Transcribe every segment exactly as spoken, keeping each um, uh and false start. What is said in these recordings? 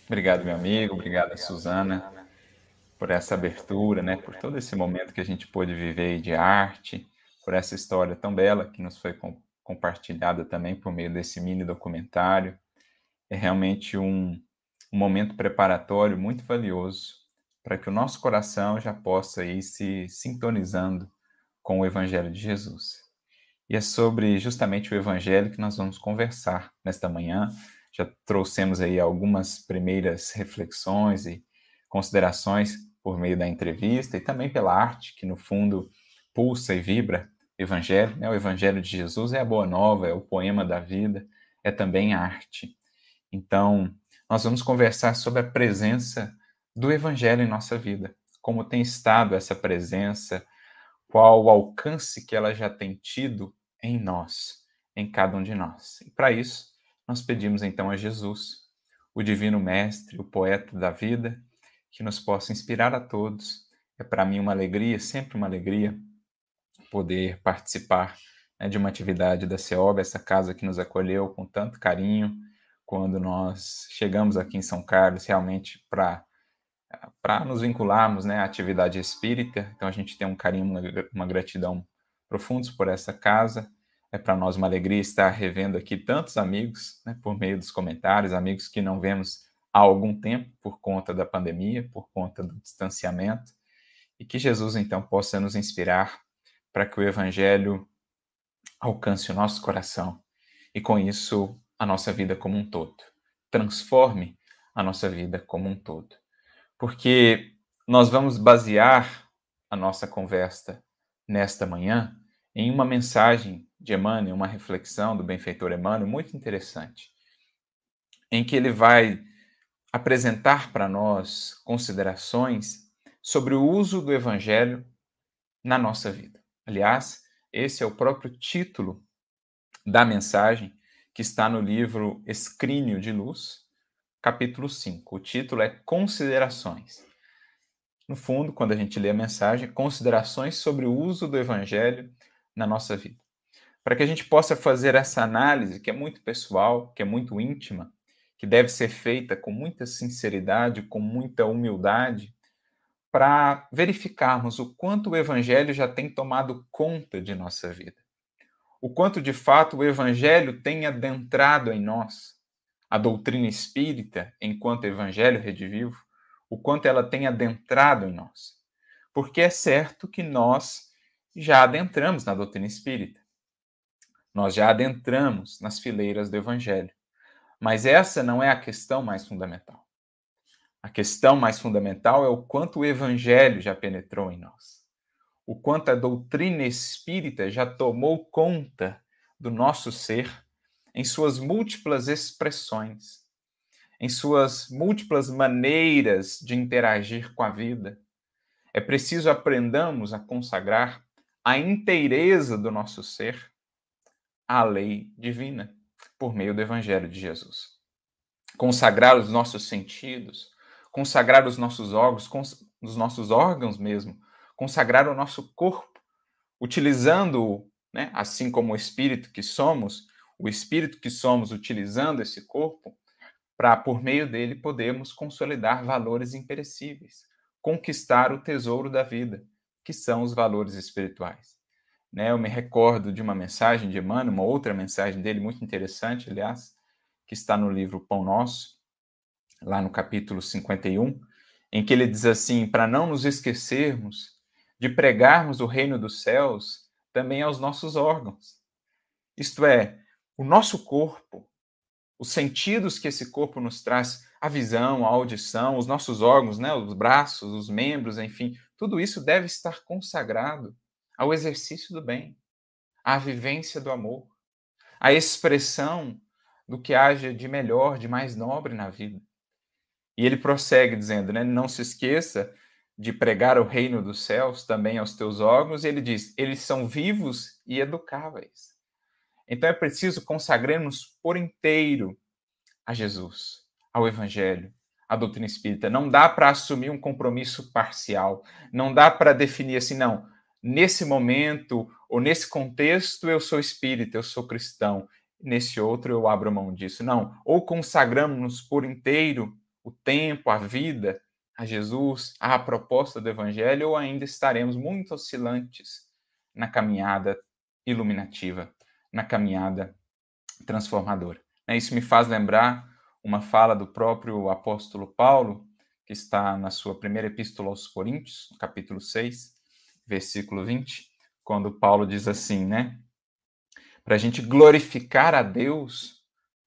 Obrigado, meu amigo, obrigado, Suzana, por essa abertura, né, por todo esse momento que a gente pôde viver aí de arte, por essa história tão bela que nos foi com compartilhada também por meio desse mini documentário. É realmente um um momento preparatório muito valioso para que o nosso coração já possa ir se sintonizando com o evangelho de Jesus. E é sobre justamente o evangelho que nós vamos conversar nesta manhã. Já trouxemos aí algumas primeiras reflexões e considerações por meio da entrevista e também pela arte, que no fundo pulsa e vibra o evangelho, né? O evangelho de Jesus é a boa nova, é o poema da vida, é também a arte. Então, nós vamos conversar sobre a presença do evangelho em nossa vida, como tem estado essa presença, qual o alcance que ela já tem tido em nós, em cada um de nós. E para isso, nós pedimos então a Jesus, o divino mestre, o poeta da vida, que nos possa inspirar a todos. É para mim uma alegria, sempre uma alegria, poder participar, né, de uma atividade da CEOB, essa casa que nos acolheu com tanto carinho, quando nós chegamos aqui em São Carlos, realmente para para nos vincularmos, né, à atividade espírita. Então a gente tem um carinho, uma, uma gratidão profundos por essa casa. É para nós uma alegria estar revendo aqui tantos amigos, né, por meio dos comentários, amigos que não vemos há algum tempo por conta da pandemia, por conta do distanciamento, e que Jesus então possa nos inspirar para que o evangelho alcance o nosso coração e com isso a nossa vida como um todo. Transforme a nossa vida como um todo. Porque nós vamos basear a nossa conversa nesta manhã em uma mensagem de Emmanuel, uma reflexão do benfeitor Emmanuel muito interessante, em que ele vai apresentar para nós considerações sobre o uso do evangelho na nossa vida. Aliás, esse é o próprio título da mensagem que está no livro Escrínio de Luz, capítulo cinco. O título é Considerações. No fundo, quando a gente lê a mensagem, considerações sobre o uso do evangelho na nossa vida. Para que a gente possa fazer essa análise, que é muito pessoal, que é muito íntima, que deve ser feita com muita sinceridade, com muita humildade, para verificarmos o quanto o evangelho já tem tomado conta de nossa vida. O quanto, de fato, o evangelho tem adentrado em nós. A doutrina espírita, enquanto evangelho redivivo, o quanto ela tem adentrado em nós. Porque é certo que nós já adentramos na doutrina espírita. Nós já adentramos nas fileiras do evangelho. Mas essa não é a questão mais fundamental. A questão mais fundamental é o quanto o evangelho já penetrou em nós. O quanto a doutrina espírita já tomou conta do nosso ser em suas múltiplas expressões, em suas múltiplas maneiras de interagir com a vida. É preciso aprendamos a consagrar a inteireza do nosso ser à lei divina, por meio do Evangelho de Jesus. Consagrar os nossos sentidos, consagrar os nossos órgãos, cons- os nossos órgãos mesmo, consagrar o nosso corpo, utilizando-o, né, assim como o espírito que somos, o espírito que somos utilizando esse corpo, para, por meio dele, podermos consolidar valores imperecíveis, conquistar o tesouro da vida, que são os valores espirituais. Né, eu me recordo de uma mensagem de Emmanuel, uma outra mensagem dele, muito interessante, aliás, que está no livro Pão Nosso, lá no capítulo cinquenta e um, em que ele diz assim, para não nos esquecermos de pregarmos o reino dos céus também aos nossos órgãos. Isto é, o nosso corpo, os sentidos que esse corpo nos traz, a visão, a audição, os nossos órgãos, né, os braços, os membros, enfim, tudo isso deve estar consagrado ao exercício do bem, à vivência do amor, à expressão do que haja de melhor, de mais nobre na vida. E ele prossegue dizendo, né, não se esqueça de pregar o reino dos céus também aos teus órgãos, e ele diz, eles são vivos e educáveis. Então é preciso consagrarmos por inteiro a Jesus, ao Evangelho, à doutrina espírita. Não dá para assumir um compromisso parcial. Não dá para definir assim, não, nesse momento ou nesse contexto eu sou espírita, eu sou cristão. Nesse outro eu abro mão disso. Não. Ou consagramos-nos por inteiro o tempo, a vida a Jesus, à proposta do Evangelho, ou ainda estaremos muito oscilantes na caminhada iluminativa, na caminhada transformadora? Isso me faz lembrar uma fala do próprio apóstolo Paulo, que está na sua primeira epístola aos Coríntios, capítulo seis, versículo vinte, quando Paulo diz assim, né? Para a gente glorificar a Deus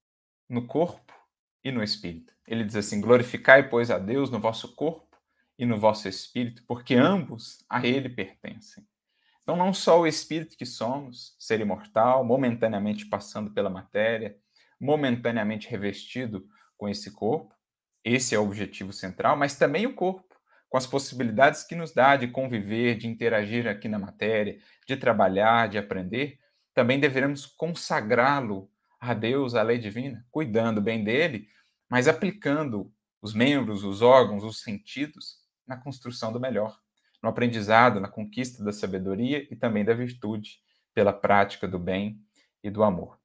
no corpo e no espírito. Ele diz assim: glorificai, pois, a Deus no vosso corpo e no vosso espírito, porque ambos a ele pertencem. Então, não só o espírito que somos, ser imortal, momentaneamente passando pela matéria, momentaneamente revestido com esse corpo, esse é o objetivo central, mas também o corpo, com as possibilidades que nos dá de conviver, de interagir aqui na matéria, de trabalhar, de aprender, também deveremos consagrá-lo a Deus, a lei divina, cuidando bem dele, mas aplicando os membros, os órgãos, os sentidos na construção do melhor, no aprendizado, na conquista da sabedoria e também da virtude, pela prática do bem e do amor.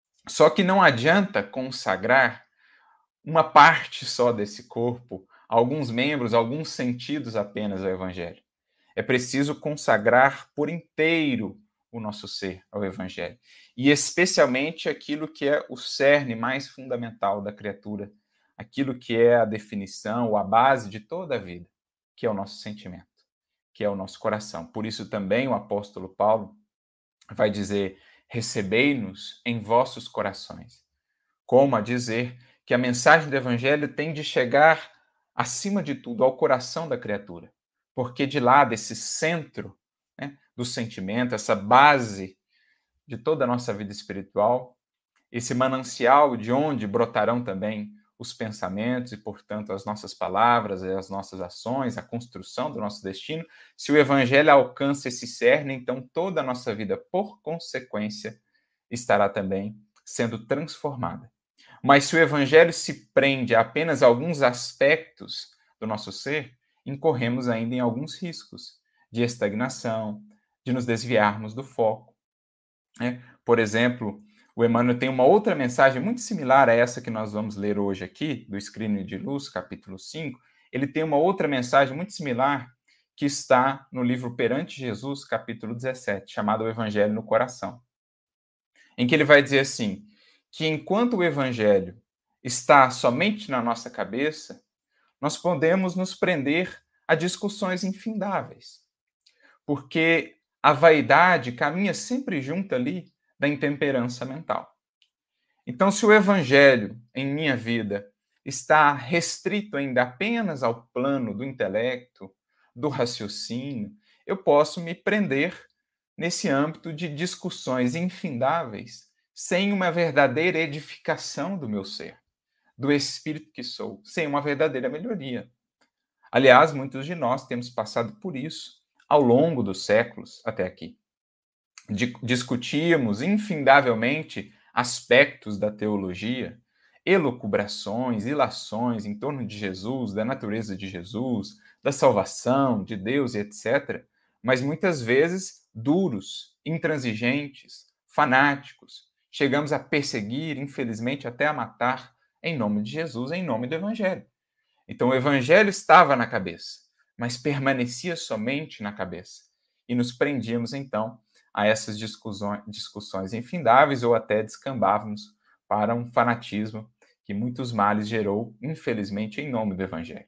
Só que não adianta consagrar uma parte só desse corpo, alguns membros, alguns sentidos apenas ao Evangelho. É preciso consagrar por inteiro o nosso ser ao Evangelho. E especialmente aquilo que é o cerne mais fundamental da criatura, aquilo que é a definição ou a base de toda a vida, que é o nosso sentimento, que é o nosso coração. Por isso também o apóstolo Paulo vai dizer: recebei-nos em vossos corações. Como a dizer que a mensagem do Evangelho tem de chegar, acima de tudo, ao coração da criatura. Porque de lá, desse centro, né, do sentimento, essa base de toda a nossa vida espiritual, esse manancial de onde brotarão também os pensamentos e, portanto, as nossas palavras e as nossas ações, a construção do nosso destino, se o Evangelho alcança esse cerne, então toda a nossa vida, por consequência, estará também sendo transformada. Mas se o Evangelho se prende a apenas alguns aspectos do nosso ser, incorremos ainda em alguns riscos de estagnação, de nos desviarmos do foco. Né? Por exemplo, o Emmanuel tem uma outra mensagem muito similar a essa que nós vamos ler hoje aqui, do Escrínio de Luz, capítulo cinco. Ele tem uma outra mensagem muito similar que está no livro Perante Jesus, capítulo dezessete, chamado O Evangelho no Coração, em que ele vai dizer assim, que enquanto o Evangelho está somente na nossa cabeça, nós podemos nos prender a discussões infindáveis, porque a vaidade caminha sempre junto ali da intemperança mental. Então, se o Evangelho em minha vida está restrito ainda apenas ao plano do intelecto, do raciocínio, eu posso me prender nesse âmbito de discussões infindáveis, sem uma verdadeira edificação do meu ser, do espírito que sou, sem uma verdadeira melhoria. Aliás, muitos de nós temos passado por isso ao longo dos séculos até aqui. Discutíamos infindavelmente aspectos da teologia, elucubrações, ilações em torno de Jesus, da natureza de Jesus, da salvação, de Deus e etcétera, mas muitas vezes duros, intransigentes, fanáticos. Chegamos a perseguir, infelizmente, até a matar, em nome de Jesus, em nome do Evangelho. Então, o Evangelho estava na cabeça, mas permanecia somente na cabeça. E nos prendíamos, então, a essas discussões, discussões infindáveis ou até descambávamos para um fanatismo que muitos males gerou, infelizmente, em nome do Evangelho.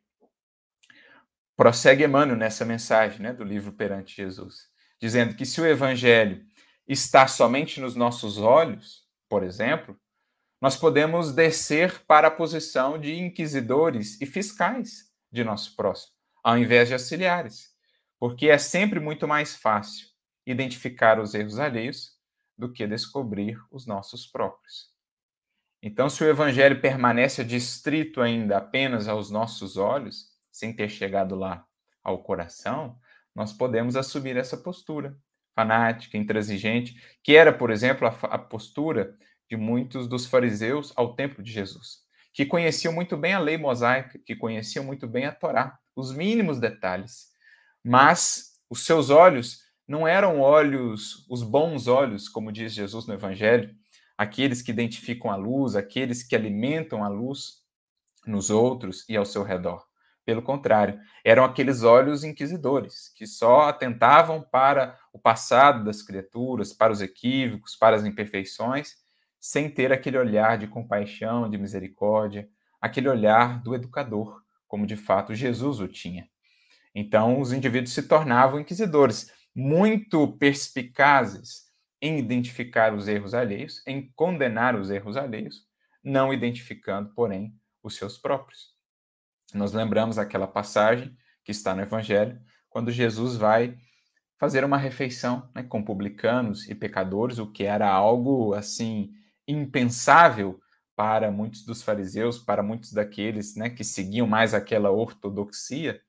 Prossegue Emmanuel nessa mensagem, né, do livro Perante Jesus, dizendo que se o Evangelho está somente nos nossos olhos, por exemplo, nós podemos descer para a posição de inquisidores e fiscais de nosso próximo, ao invés de auxiliares, porque é sempre muito mais fácil identificar os erros alheios do que descobrir os nossos próprios. Então, se o Evangelho permanece adstrito ainda apenas aos nossos olhos, sem ter chegado lá ao coração, nós podemos assumir essa postura fanática, intransigente, que era, por exemplo, a, a postura de muitos dos fariseus ao templo de Jesus, que conheciam muito bem a lei mosaica, que conheciam muito bem a Torá, os mínimos detalhes, mas os seus olhos não eram olhos, os bons olhos, como diz Jesus no Evangelho, aqueles que identificam a luz, aqueles que alimentam a luz, nos outros e ao seu redor. Pelo contrário, eram aqueles olhos inquisidores, que só atentavam para o passado das criaturas, para os equívocos, para as imperfeições, sem ter aquele olhar de compaixão, de misericórdia, aquele olhar do educador, como de fato Jesus o tinha. Então, os indivíduos se tornavam inquisidores, muito perspicazes em identificar os erros alheios, em condenar os erros alheios, não identificando, porém, os seus próprios. Nós lembramos aquela passagem que está no Evangelho, quando Jesus vai fazer uma refeição, né, com publicanos e pecadores, o que era algo assim impensável para muitos dos fariseus, para muitos daqueles, né, que seguiam mais aquela ortodoxia.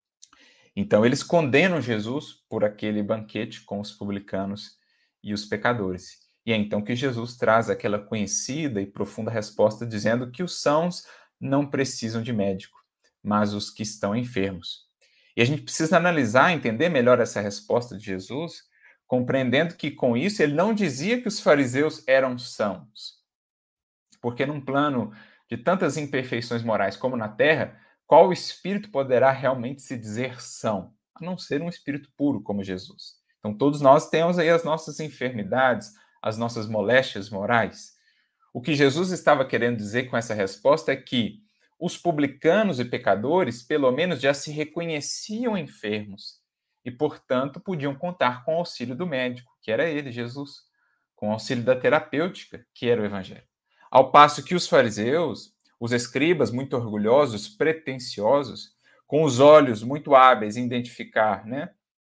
Então eles condenam Jesus por aquele banquete com os publicanos e os pecadores. E é então que Jesus traz aquela conhecida e profunda resposta dizendo que os sãos não precisam de médico, mas os que estão enfermos. E a gente precisa analisar, entender melhor essa resposta de Jesus, compreendendo que com isso ele não dizia que os fariseus eram sãos. Porque num plano de tantas imperfeições morais como na terra, qual espírito poderá realmente se dizer são? A não ser um espírito puro como Jesus. Então todos nós temos aí as nossas enfermidades, as nossas moléstias morais. O que Jesus estava querendo dizer com essa resposta é que os publicanos e pecadores, pelo menos, já se reconheciam enfermos e, portanto, podiam contar com o auxílio do médico, que era ele, Jesus, com o auxílio da terapêutica, que era o Evangelho. Ao passo que os fariseus, os escribas muito orgulhosos, pretensiosos, com os olhos muito hábeis em identificar, né,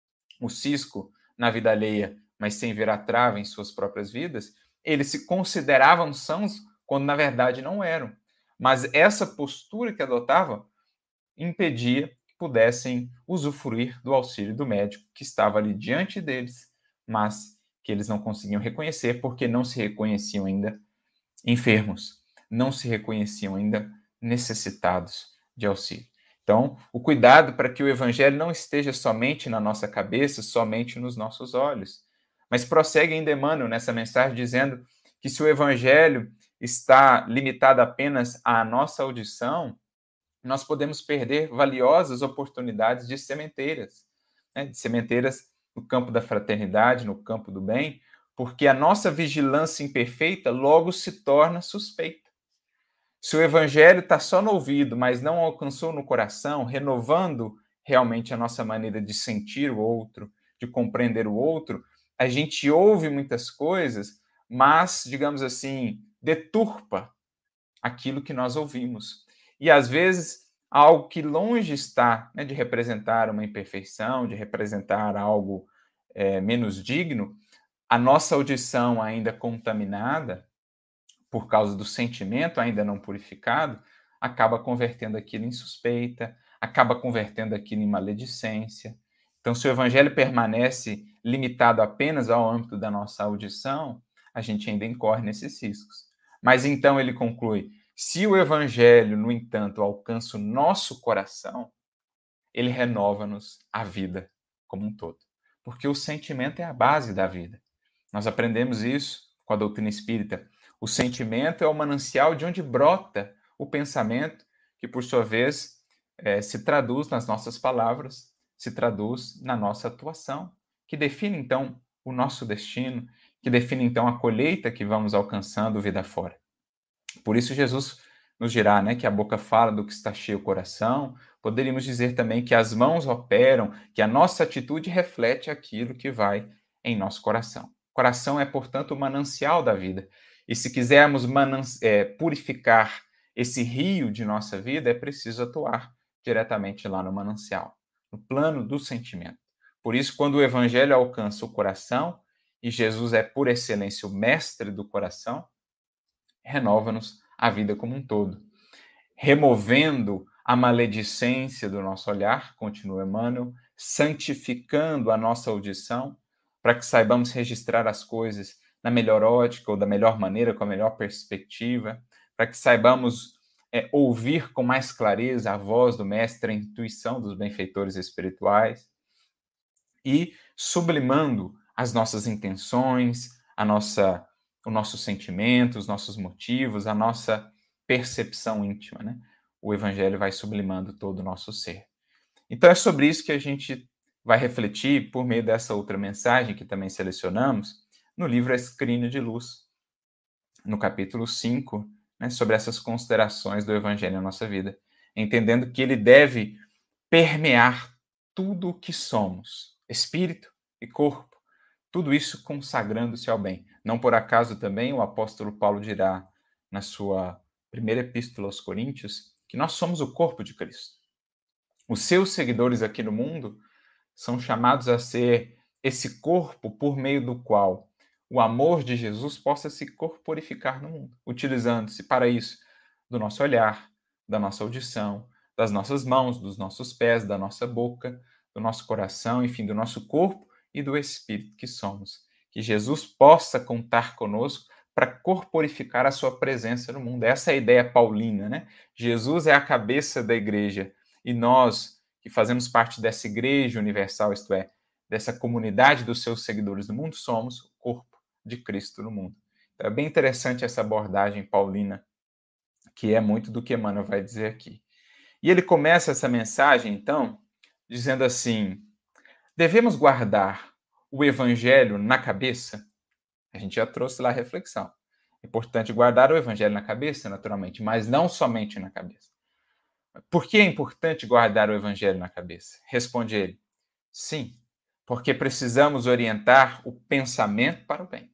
o cisco na vida alheia, mas sem ver a trava em suas próprias vidas, eles se consideravam sãos quando na verdade não eram. Mas essa postura que adotavam impedia que pudessem usufruir do auxílio do médico que estava ali diante deles, mas que eles não conseguiam reconhecer porque não se reconheciam ainda enfermos, não se reconheciam ainda necessitados de auxílio. Então, o cuidado para que o evangelho não esteja somente na nossa cabeça, somente nos nossos olhos. Mas prossegue ainda Emmanuel nessa mensagem dizendo que se o evangelho está limitado apenas à nossa audição, nós podemos perder valiosas oportunidades de sementeiras, né? De sementeiras no campo da fraternidade, no campo do bem, porque a nossa vigilância imperfeita logo se torna suspeita. Se o evangelho está só no ouvido, mas não alcançou no coração, renovando realmente a nossa maneira de sentir o outro, de compreender o outro, a gente ouve muitas coisas, mas, digamos assim, deturpa aquilo que nós ouvimos. E, às vezes, algo que longe está, né, de representar uma imperfeição, de representar algo é, menos digno, a nossa audição ainda contaminada, por causa do sentimento ainda não purificado, acaba convertendo aquilo em suspeita, acaba convertendo aquilo em maledicência. Então, se o evangelho permanece limitado apenas ao âmbito da nossa audição, a gente ainda incorre nesses riscos. Mas então ele conclui, se o evangelho, no entanto, alcança o nosso coração, ele renova-nos a vida como um todo. Porque o sentimento é a base da vida. Nós aprendemos isso com a doutrina espírita. O sentimento é o manancial de onde brota o pensamento, que, por sua vez, é, se traduz nas nossas palavras, se traduz na nossa atuação, que define, então, o nosso destino, que define, então, a colheita que vamos alcançando vida fora. Por isso, Jesus nos dirá, né, que a boca fala do que está cheio o coração. Poderíamos dizer também que as mãos operam, que a nossa atitude reflete aquilo que vai em nosso coração. O coração é, portanto, o manancial da vida. E se quisermos é, purificar esse rio de nossa vida, é preciso atuar diretamente lá no manancial, no plano do sentimento. Por isso, quando o evangelho alcança o coração, e Jesus é, por excelência, o mestre do coração, renova-nos a vida como um todo. Removendo a maledicência do nosso olhar, continua Emmanuel, santificando a nossa audição, para que saibamos registrar as coisas na melhor ótica ou da melhor maneira, com a melhor perspectiva, para que saibamos é, ouvir com mais clareza a voz do Mestre, a intuição dos benfeitores espirituais, e sublimando as nossas intenções, a nossa, o nosso sentimento, os nossos motivos, a nossa percepção íntima, né? o Evangelho vai sublimando todo o nosso ser. Então é sobre isso que a gente vai refletir por meio dessa outra mensagem que também selecionamos no livro A Escrina de Luz, no capítulo cinco, né, sobre essas considerações do Evangelho na nossa vida, entendendo que ele deve permear tudo o que somos, espírito e corpo, tudo isso consagrando-se ao bem. Não por acaso também o apóstolo Paulo dirá na sua primeira epístola aos Coríntios que nós somos o corpo de Cristo. Os seus seguidores aqui no mundo são chamados a ser esse corpo por meio do qual o amor de Jesus possa se corporificar no mundo, utilizando-se para isso do nosso olhar, da nossa audição, das nossas mãos, dos nossos pés, da nossa boca, do nosso coração, enfim, do nosso corpo e do espírito que somos. Que Jesus possa contar conosco para corporificar a sua presença no mundo. Essa é a ideia paulina, né? Jesus é a cabeça da igreja e nós, que fazemos parte dessa igreja universal, isto é, dessa comunidade dos seus seguidores no mundo, somos o corpo de Cristo no mundo. Então, é bem interessante essa abordagem paulina, que é muito do que Emmanuel vai dizer aqui. E ele começa essa mensagem, então, dizendo assim: devemos guardar o Evangelho na cabeça? A gente já trouxe lá a reflexão. É importante guardar o Evangelho na cabeça, naturalmente, mas não somente na cabeça. Por que é importante guardar o Evangelho na cabeça? Responde ele: sim, porque precisamos orientar o pensamento para o bem.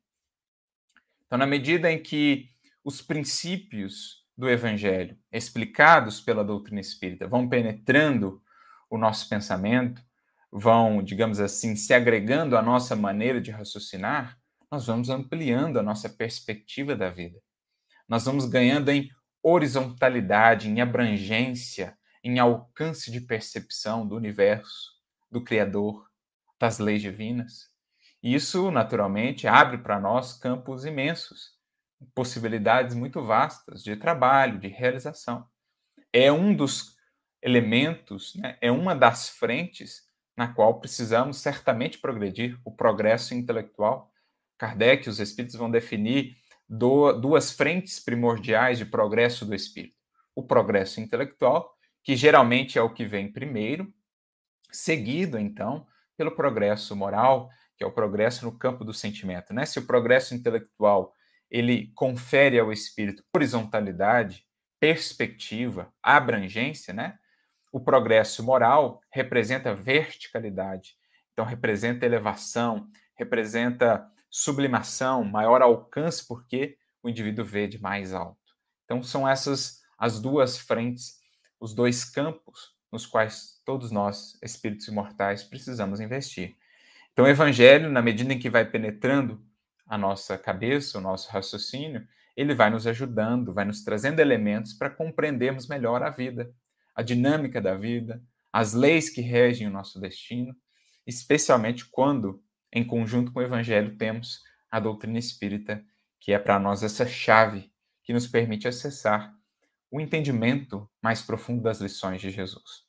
Então, na medida em que os princípios do Evangelho, explicados pela doutrina espírita, vão penetrando o nosso pensamento, vão, digamos assim, se agregando à nossa maneira de raciocinar, nós vamos ampliando a nossa perspectiva da vida. Nós vamos ganhando em horizontalidade, em abrangência, em alcance de percepção do universo, do Criador, das leis divinas. Isso, naturalmente, abre para nós campos imensos, possibilidades muito vastas de trabalho, de realização. É um dos elementos, né, é uma das frentes na qual precisamos certamente progredir, o progresso intelectual. Kardec e os espíritos vão definir do, duas frentes primordiais de progresso do espírito. O progresso intelectual, que geralmente é o que vem primeiro, seguido, então, pelo progresso moral, que é o progresso no campo do sentimento, né? Se o progresso intelectual ele confere ao espírito horizontalidade, perspectiva, abrangência, né? O progresso moral representa verticalidade, então representa elevação, representa sublimação, maior alcance, porque o indivíduo vê de mais alto. Então são essas as duas frentes, os dois campos nos quais todos nós, espíritos imortais, precisamos investir. Então, o Evangelho, na medida em que vai penetrando a nossa cabeça, o nosso raciocínio, ele vai nos ajudando, vai nos trazendo elementos para compreendermos melhor a vida, a dinâmica da vida, as leis que regem o nosso destino, especialmente quando, em conjunto com o Evangelho, temos a doutrina espírita, que é para nós essa chave que nos permite acessar o entendimento mais profundo das lições de Jesus.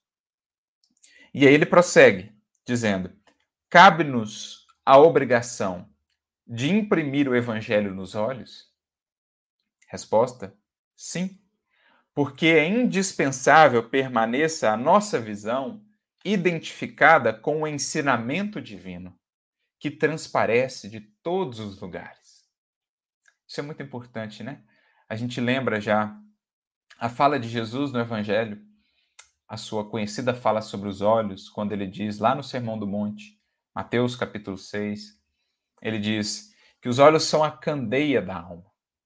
E aí ele prossegue, dizendo: cabe-nos a obrigação de imprimir o Evangelho nos olhos? Resposta: sim, porque é indispensável permaneça a nossa visão identificada com o ensinamento divino, que transparece de todos os lugares. Isso é muito importante, né? A gente lembra já a fala de Jesus no Evangelho, a sua conhecida fala sobre os olhos, quando ele diz lá no Sermão do Monte, Mateus capítulo seis, ele diz que os olhos são a candeia da alma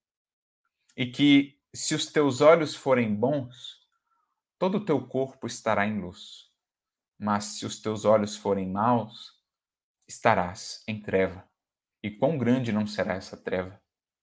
e que se os teus olhos forem bons, todo o teu corpo estará em luz, mas se os teus olhos forem maus, estarás em treva. E quão grande não será essa treva?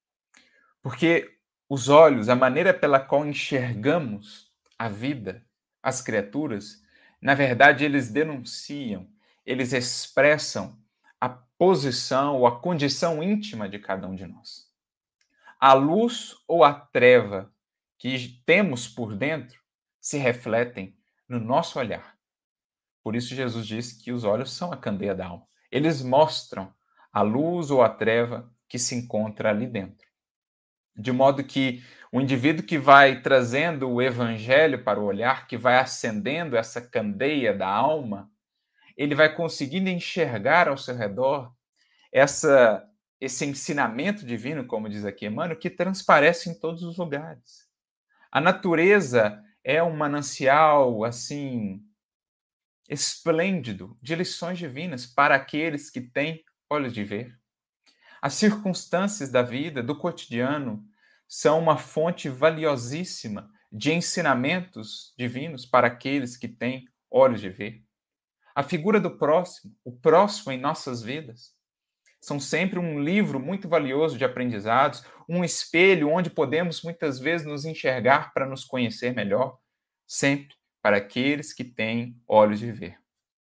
Porque os olhos, a maneira pela qual enxergamos a vida, as criaturas, na verdade eles denunciam, eles expressam a posição ou a condição íntima de cada um de nós. A luz ou a treva que temos por dentro se refletem no nosso olhar. Por isso Jesus diz que os olhos são a candeia da alma. Eles mostram a luz ou a treva que se encontra ali dentro. De modo que O indivíduo que vai trazendo o evangelho para o olhar, que vai acendendo essa candeia da alma, ele vai conseguindo enxergar ao seu redor essa, esse ensinamento divino, como diz aqui Emmanuel, que transparece em todos os lugares. A natureza é um manancial, assim, esplêndido de lições divinas para aqueles que têm olhos de ver. As circunstâncias da vida, do cotidiano, são uma fonte valiosíssima de ensinamentos divinos para aqueles que têm olhos de ver. A figura do próximo, o próximo em nossas vidas, são sempre um livro muito valioso de aprendizados, um espelho onde podemos muitas vezes nos enxergar para nos conhecer melhor, sempre para aqueles que têm olhos de ver.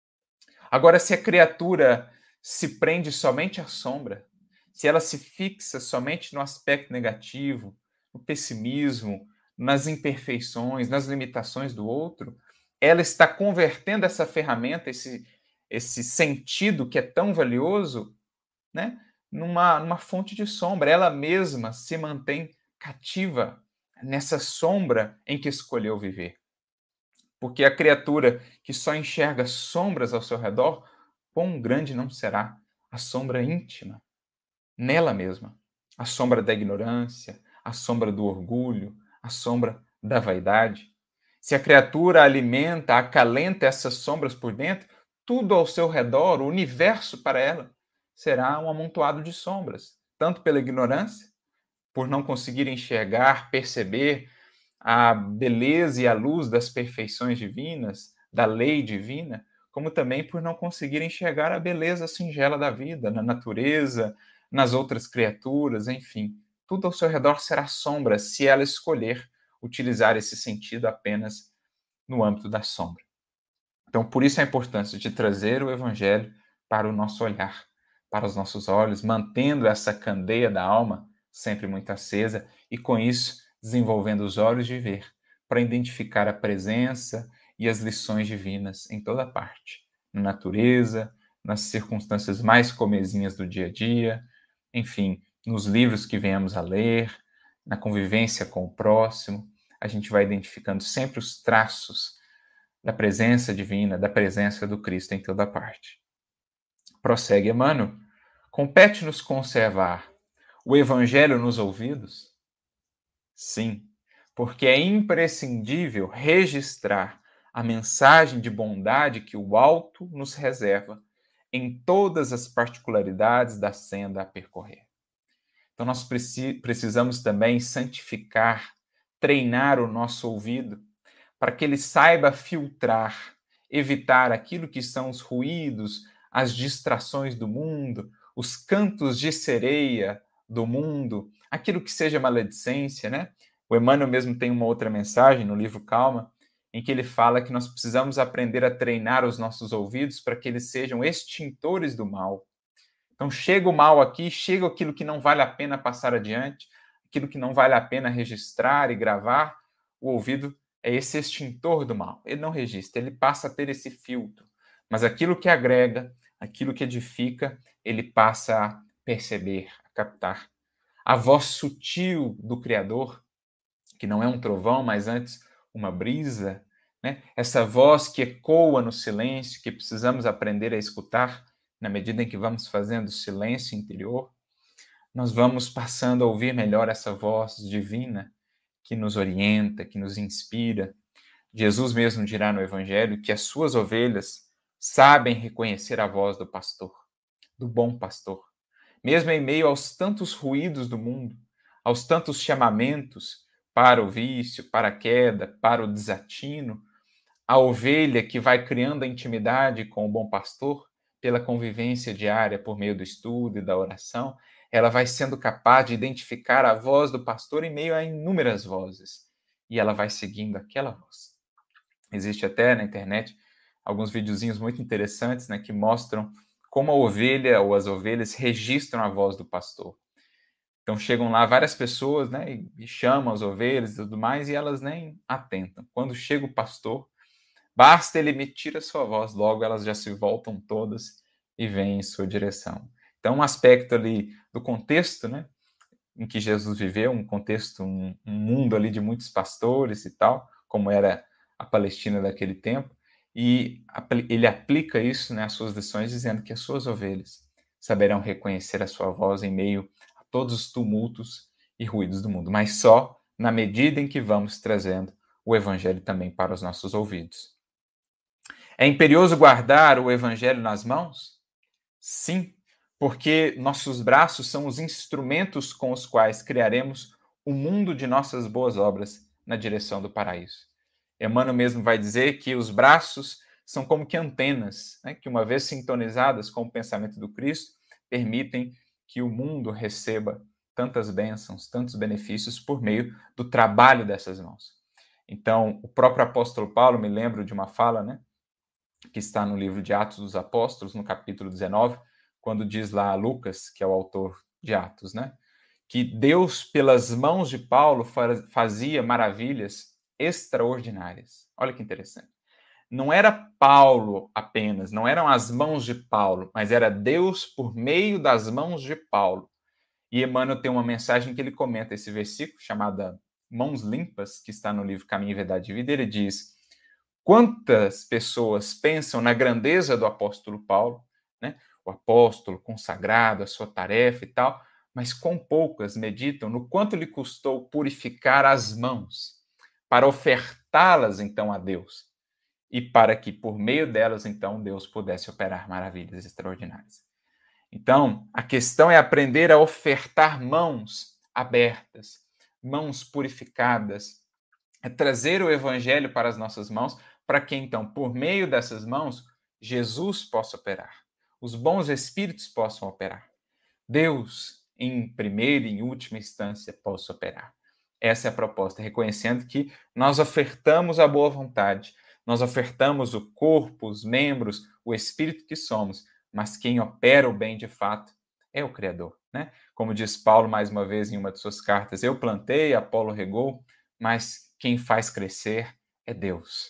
Agora, se a criatura se prende somente à sombra, se ela se fixa somente no aspecto negativo, no pessimismo, nas imperfeições, nas limitações do outro, ela está convertendo essa ferramenta, esse, esse sentido que é tão valioso, né, numa, numa fonte de sombra. Ela mesma se mantém cativa nessa sombra em que escolheu viver. Porque a criatura que só enxerga sombras ao seu redor, quão grande não será a sombra íntima nela mesma, a sombra da ignorância, a sombra do orgulho, a sombra da vaidade. Se a criatura alimenta, acalenta essas sombras por dentro, tudo ao seu redor, o universo para ela, será um amontoado de sombras, tanto pela ignorância, por não conseguir enxergar, perceber a beleza e a luz das perfeições divinas, da lei divina, como também por não conseguir enxergar a beleza singela da vida, na natureza, nas outras criaturas, enfim. Tudo ao seu redor será sombra se ela escolher utilizar esse sentido apenas no âmbito da sombra. Então, por isso a importância de trazer o Evangelho para o nosso olhar, para os nossos olhos, mantendo essa candeia da alma sempre muito acesa e, com isso, desenvolvendo os olhos de ver para identificar a presença e as lições divinas em toda parte, na natureza, nas circunstâncias mais comezinhas do dia a dia, enfim, nos livros que venhamos a ler, na convivência com o próximo, a gente vai identificando sempre os traços da presença divina, da presença do Cristo em toda parte. Prossegue Emmanuel. Compete-nos conservar o Evangelho nos ouvidos? Sim, porque é imprescindível registrar a mensagem de bondade que o alto nos reserva em todas as particularidades da senda a percorrer. Então nós precisamos também santificar, treinar o nosso ouvido, para que ele saiba filtrar, evitar aquilo que são os ruídos, as distrações do mundo, os cantos de sereia do mundo, aquilo que seja maledicência, né? O Emmanuel mesmo tem uma outra mensagem no livro Calma, em que ele fala que nós precisamos aprender a treinar os nossos ouvidos para que eles sejam extintores do mal. Então chega o mal aqui, chega aquilo que não vale a pena passar adiante, aquilo que não vale a pena registrar e gravar, o ouvido é esse extintor do mal. Ele não registra, ele passa a ter esse filtro. Mas aquilo que agrega, aquilo que edifica, ele passa a perceber, a captar. A voz sutil do Criador, que não é um trovão, mas antes uma brisa, né? Essa voz que ecoa no silêncio, que precisamos aprender a escutar, na medida em que vamos fazendo silêncio interior, nós vamos passando a ouvir melhor essa voz divina que nos orienta, que nos inspira. Jesus mesmo dirá no Evangelho que as suas ovelhas sabem reconhecer a voz do pastor, do bom pastor. Mesmo em meio aos tantos ruídos do mundo, aos tantos chamamentos para o vício, para a queda, para o desatino, a ovelha que vai criando a intimidade com o bom pastor, pela convivência diária por meio do estudo e da oração, ela vai sendo capaz de identificar a voz do pastor em meio a inúmeras vozes. E ela vai seguindo aquela voz. Existe até na internet alguns videozinhos muito interessantes, né, que mostram como a ovelha ou as ovelhas registram a voz do pastor. Então chegam lá várias pessoas, né, e, e chamam as ovelhas e tudo mais, e elas nem atentam. Quando chega o pastor, basta ele emitir a sua voz, logo elas já se voltam todas e vêm em sua direção. Então, um aspecto ali do contexto, né, em que Jesus viveu, um contexto, um, um mundo ali de muitos pastores e tal, como era a Palestina daquele tempo, e ele aplica isso, né, às suas lições, dizendo que as suas ovelhas saberão reconhecer a sua voz em meio a todos os tumultos e ruídos do mundo, mas só na medida em que vamos trazendo o evangelho também para os nossos ouvidos. É imperioso guardar o evangelho nas mãos? Sim, porque nossos braços são os instrumentos com os quais criaremos o mundo de nossas boas obras na direção do paraíso. Emmanuel mesmo vai dizer que os braços são como que antenas, né, que uma vez sintonizadas com o pensamento do Cristo, permitem que o mundo receba tantas bênçãos, tantos benefícios por meio do trabalho dessas mãos. Então, o próprio apóstolo Paulo, me lembro de uma fala, né, que está no livro de Atos dos Apóstolos, no capítulo dezenove, quando diz lá a Lucas, que é o autor de Atos, né, que Deus, pelas mãos de Paulo, fazia maravilhas extraordinárias. Olha que interessante. Não era Paulo apenas, não eram as mãos de Paulo, mas era Deus por meio das mãos de Paulo. E Emmanuel tem uma mensagem que ele comenta esse versículo, chamada Mãos Limpas, que está no livro Caminho, Verdade e Vida. Ele diz: quantas pessoas pensam na grandeza do apóstolo Paulo, né? O apóstolo consagrado, a sua tarefa e tal, mas quão poucas meditam no quanto lhe custou purificar as mãos para ofertá-las, então, a Deus, e para que, por meio delas, então, Deus pudesse operar maravilhas extraordinárias. Então, a questão é aprender a ofertar mãos abertas, mãos purificadas, é trazer o evangelho para as nossas mãos, para que, então, por meio dessas mãos, Jesus possa operar, os bons espíritos possam operar, Deus, em primeira e em última instância, possa operar. Essa é a proposta, reconhecendo que nós ofertamos a boa vontade, nós ofertamos o corpo, os membros, o espírito que somos, mas quem opera o bem de fato é o Criador, né? Como diz Paulo mais uma vez em uma de suas cartas: eu plantei, Apolo regou, mas quem faz crescer é Deus.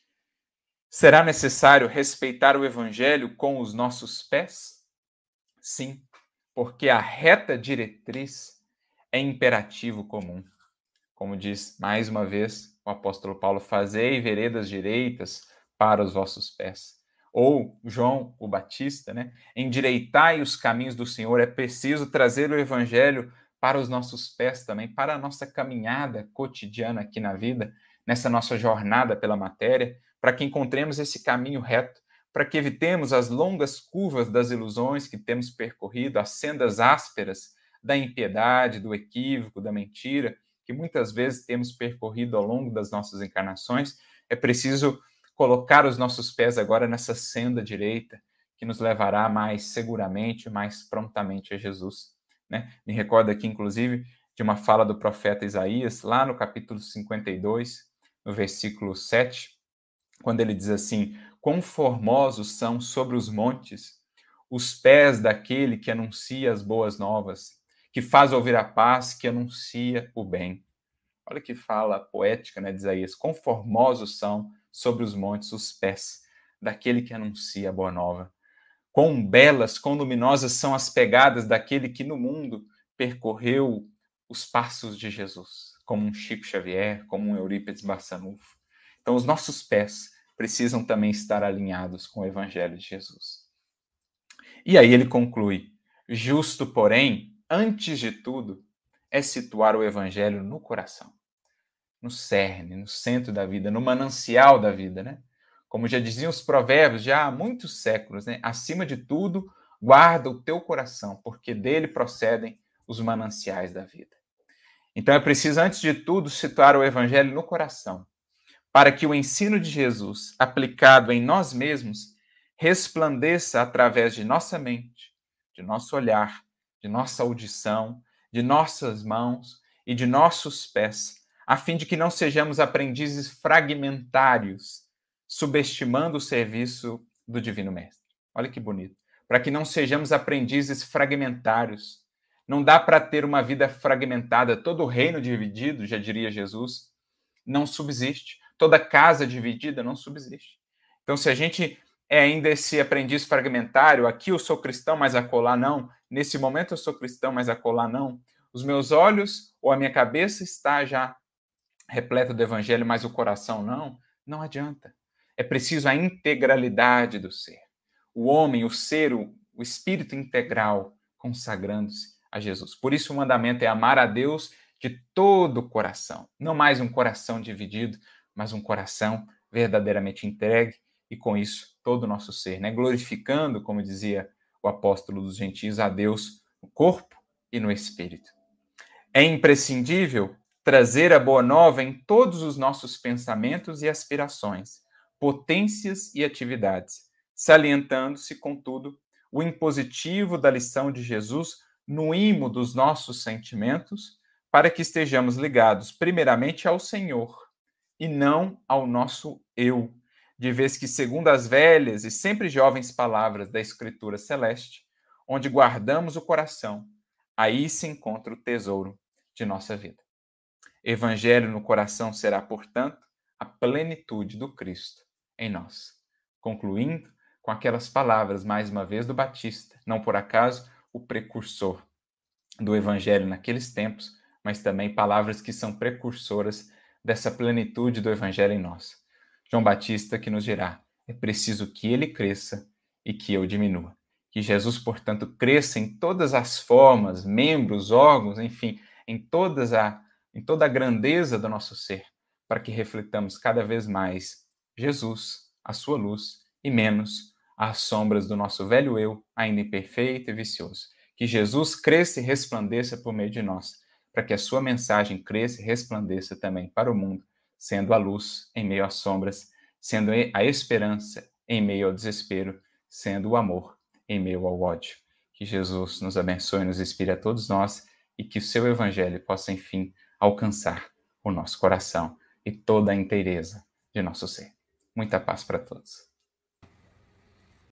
Será necessário respeitar o evangelho com os nossos pés? Sim, porque a reta diretriz é imperativo comum. Como diz mais uma vez o apóstolo Paulo: fazei veredas direitas para os vossos pés. Ou João, o Batista, né? Endireitai os caminhos do Senhor. É preciso trazer o evangelho para os nossos pés também, para a nossa caminhada cotidiana aqui na vida, nessa nossa jornada pela matéria, para que encontremos esse caminho reto, para que evitemos as longas curvas das ilusões que temos percorrido, as sendas ásperas da impiedade, do equívoco, da mentira, que muitas vezes temos percorrido ao longo das nossas encarnações. É preciso colocar os nossos pés agora nessa senda direita, que nos levará mais seguramente, mais prontamente a Jesus, né? Me recordo aqui, inclusive, de uma fala do profeta Isaías, lá no capítulo cinquenta e dois, no versículo sete, quando ele diz assim: quão formosos são sobre os montes os pés daquele que anuncia as boas novas, que faz ouvir a paz, que anuncia o bem. Olha que fala poética, né, de Isaías: quão formosos são sobre os montes os pés daquele que anuncia a boa nova. Quão belas, quão luminosas são as pegadas daquele que no mundo percorreu os passos de Jesus, como um Chico Xavier, como um Eurípides Barçanufo. Então, os nossos pés precisam também estar alinhados com o Evangelho de Jesus. E aí ele conclui: justo, porém, antes de tudo, é situar o Evangelho no coração, no cerne, no centro da vida, no manancial da vida, né? Como já diziam os provérbios já há muitos séculos, né? Acima de tudo, guarda o teu coração, porque dele procedem os mananciais da vida. Então é preciso, antes de tudo, situar o Evangelho no coração, para que o ensino de Jesus, aplicado em nós mesmos, resplandeça através de nossa mente, de nosso olhar, de nossa audição, de nossas mãos e de nossos pés, a fim de que não sejamos aprendizes fragmentários, subestimando o serviço do Divino Mestre. Olha que bonito. Para que não sejamos aprendizes fragmentários. Não dá para ter uma vida fragmentada. Todo reino dividido, já diria Jesus, não subsiste. Toda casa dividida não subsiste. Então, se a gente é ainda esse aprendiz fragmentário, aqui eu sou cristão, mas acolá não, nesse momento eu sou cristão, mas acolá não, Os meus olhos ou a minha cabeça está já repleta do evangelho, mas o coração não, não adianta. É preciso a integralidade do ser. O homem, o ser, o, o espírito integral, consagrando-se a Jesus. Por isso o mandamento é amar a Deus de todo o coração. Não mais um coração dividido, mas um coração verdadeiramente entregue e com isso todo o nosso ser, né? Glorificando, como dizia o apóstolo dos gentios, a Deus no corpo e no espírito. É imprescindível trazer a boa nova em todos os nossos pensamentos e aspirações, potências e atividades, salientando-se, contudo, o impositivo da lição de Jesus no imo dos nossos sentimentos, para que estejamos ligados primeiramente ao Senhor e não ao nosso eu, de vez que, segundo as velhas e sempre jovens palavras da Escritura Celeste, onde guardamos o coração, aí se encontra o tesouro de nossa vida. Evangelho no coração será, portanto, a plenitude do Cristo em nós. Concluindo com aquelas palavras, mais uma vez, do Batista, não por acaso o precursor do Evangelho naqueles tempos, mas também palavras que são precursoras dessa plenitude do Evangelho em nós. João Batista que nos dirá, é preciso que ele cresça e que eu diminua. Que Jesus, portanto, cresça em todas as formas, membros, órgãos, enfim, em, todas a, em toda a grandeza do nosso ser, para que refletamos cada vez mais Jesus, a sua luz, e menos as sombras do nosso velho eu, ainda imperfeito e vicioso. Que Jesus cresça e resplandeça por meio de nós, para que a sua mensagem cresça e resplandeça também para o mundo, sendo a luz em meio às sombras, sendo a esperança em meio ao desespero, sendo o amor em meio ao ódio. Que Jesus nos abençoe e nos inspire a todos nós e que o seu evangelho possa, enfim, alcançar o nosso coração e toda a inteireza de nosso ser. Muita paz para todos.